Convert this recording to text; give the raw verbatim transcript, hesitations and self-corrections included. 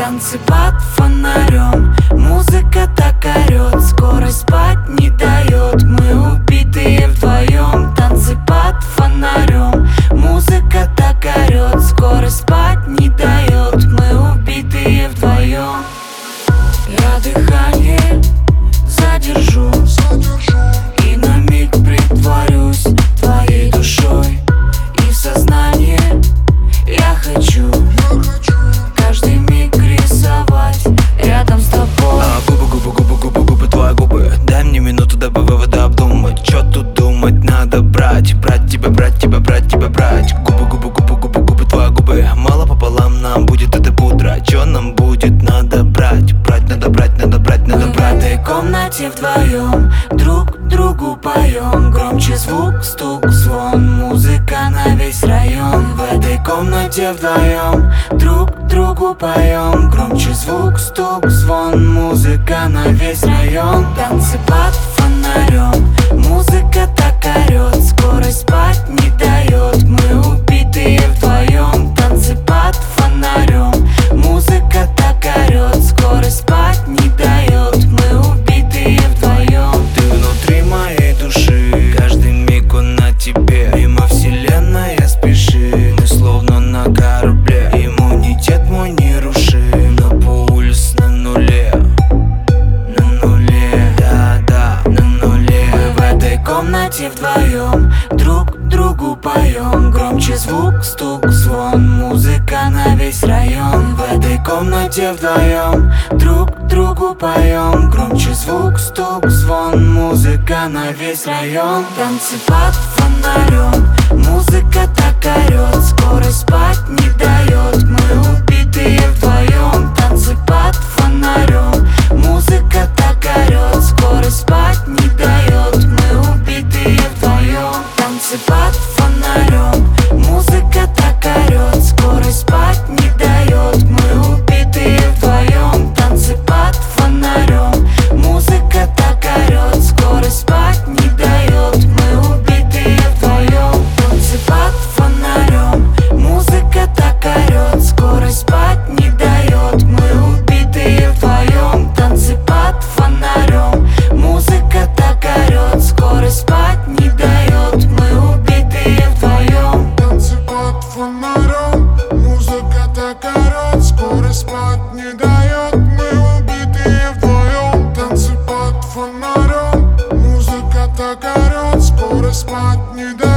танцы под фонарем. Музыка так орет, скорость спать не дает. Мы убитые вдвоем, танцы под фонарем. Музыка так орет, скорость спать не дает. Мы убитые вдвоем. Я дыхание задержу и на миг притворюсь твоей душой. И в сознание я хочу каждый миг рисовать рядом с тобой. А, губы, губы, губы, губы, губы, твои губы. Дай мне минуту, дабы выводы обдумать. Чё тут думать, надо брать. Брать тебя, брать тебя, брать тебя, брать. Губы, губы, губы, губы, губы, твои губы. Мало пополам нам будет это пудра. Чё нам будет, надо брать. Брать, надо брать, надо брать, надо брать. В этой комнате вдвоем друг другу поем. Громче звук, стук, звон, музыка на весь район. В этой комнате вдвоем друг другу поем. Громче звук, стук, звон, музыка на весь район. Танцы под фонарем. Музыка так орет, скорость спать не дает. Мы убитые вдвоем. Танцы под фонарем. Музыка так орет, скорость спать не дает. Мы убитые вдвоем. Ты внутри моей души, каждый миг он на тебе. Мимо вселенная спешит, мы словно на корабле. Иммунитет мой не рушим, но пульс на нуле. На нуле, да-да, на нуле. Мы в этой комнате вдвоем друг другу поем. Громче звук, стук, звон, музыка на весь район. В этой комнате вдвоем друг другу поем. Громче звук, стук, звон, музыка на весь район. Танцы под фонарем. Музыка так орет, скорость спать не дает. Мы убитые вдвоем. Танцы под фонарем. Музыка так орет, скорость спать не дает. Мы убитые вдвоем. Танцы под фонарем. Музыка так орет, скорость спать не дает. Мы убитые вдвоем. Танцы под фонарем. Музыка так орет, скорость спать не дает. Мы убитые вдвоем. Танцы под фонарем. Музыка так орет, скорость спать не дает. Мы убитые вдвоем. Танцы под фонарем. Музыка так орет, скорость спать не дает. Мы убитые вдвоем. Танцы под фонарем. Музыка так орет, скорость спать не дает. Мы убитые вдвоем. Танцы под фонарем. Музыка так орет, скорость спать не дает.